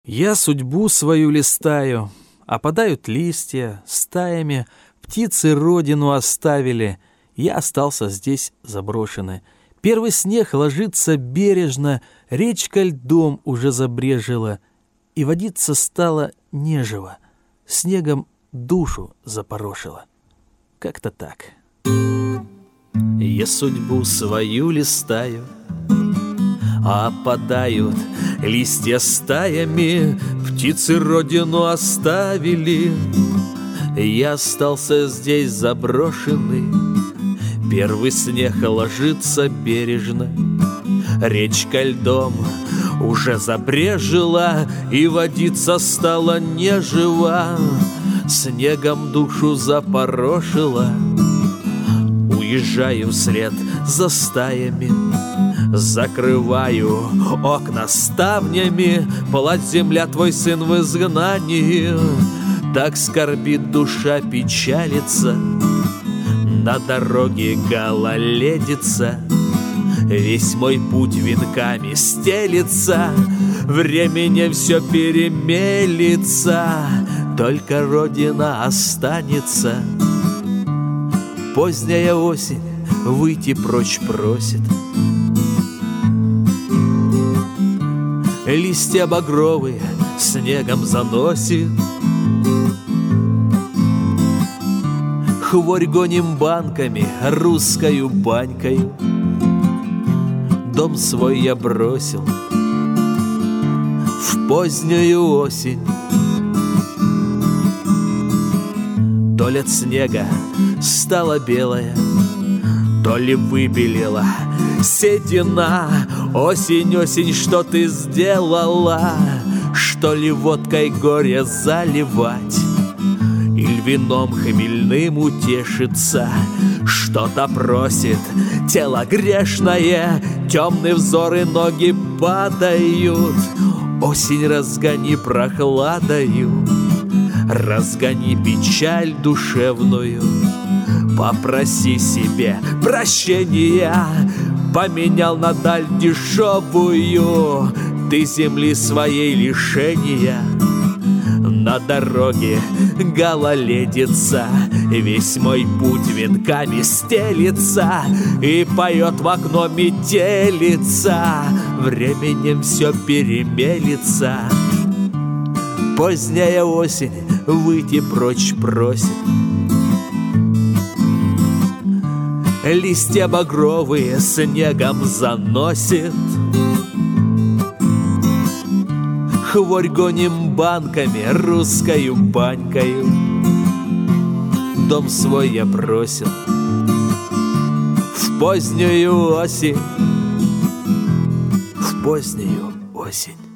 Я судьбу свою листаю, опадают листья стаями, птицы родину оставили, я остался здесь заброшенный. Первый снег ложится бережно, речка льдом уже забрежила, и водиться стало неживо, снегом душу запорошило. Как-то так. Я судьбу свою листаю, опадают листья стаями, птицы родину оставили, я остался здесь заброшенный. Первый снег ложится бережно, речка льдом уже забрежила, и водиться стала нежива, снегом душу запорошила. Уезжаю вслед за стаями, закрываю окна ставнями, плачь, земля, твой сын в изгнании. Так скорбит душа, печалится, на дороге гололедица. Весь мой путь венками стелится, временем все перемелится, только родина останется. Поздняя осень выйти прочь просит, листья багровые снегом заносит. Хворь гоним банками, русскою банькою, дом свой я бросил в позднюю осень. То ли от снега стала белая, то ли выбелела седина. Осень, осень, что ты сделала? Что ли водкой горе заливать? Иль вином хмельным утешиться? Что-то просит тело грешное, темные взоры, ноги падают. Осень, разгони прохладою, разгони печаль душевную. Попроси себе прощения, поменял на даль дешевую ты земли своей лишения. На дороге гололедица, весь мой путь венками стелится, и поет в окно метелица, временем все перемелится. Поздняя осень выйти прочь просит, листья багровые снегом заносит. Хворь гоним банками, русскою банькою, дом свой я бросил в позднюю осень, в позднюю осень.